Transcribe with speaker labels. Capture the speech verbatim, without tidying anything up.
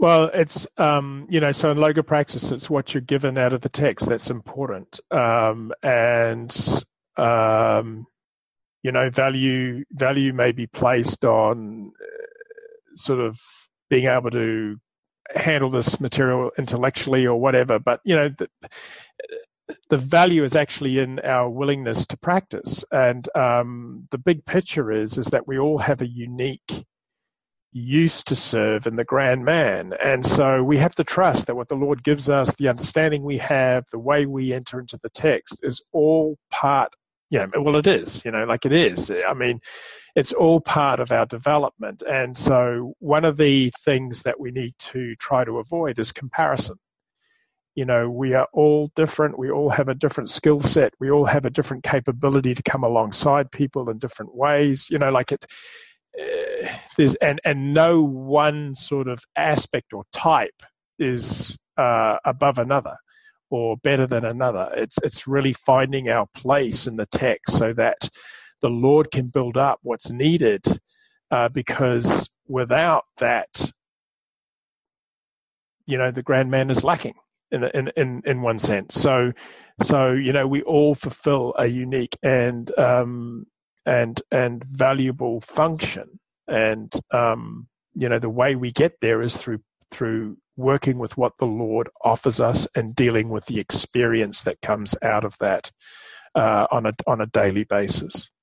Speaker 1: Well, it's um, you know, so in Logopraxis, it's what you're given out of the text that's important, um, and um, you know, value value may be placed on uh, sort of being able to handle this material intellectually or whatever, but you know, the, the value is actually in our willingness to practice, and um, the big picture is is that we all have a unique used to serve in the grand man. And so we have to trust that what the Lord gives us, the understanding we have, the way we enter into the text is all part, you know, well, it is, you know, like it is. I mean, it's all part of our development. And so one of the things that we need to try to avoid is comparison. You know, we are all different. We all have a different skill set. We all have a different capability to come alongside people in different ways. You know, like it, Uh, there's and and no one sort of aspect or type is uh, above another or better than another. It's it's really finding our place in the text so that the Lord can build up what's needed, uh, because without that, you know, the grand man is lacking in in in in one sense. So so you know, we all fulfill a unique and um, and and valuable function, and um, you know, the way we get there is through through working with what the Lord offers us and dealing with the experience that comes out of that uh, on a on a daily basis.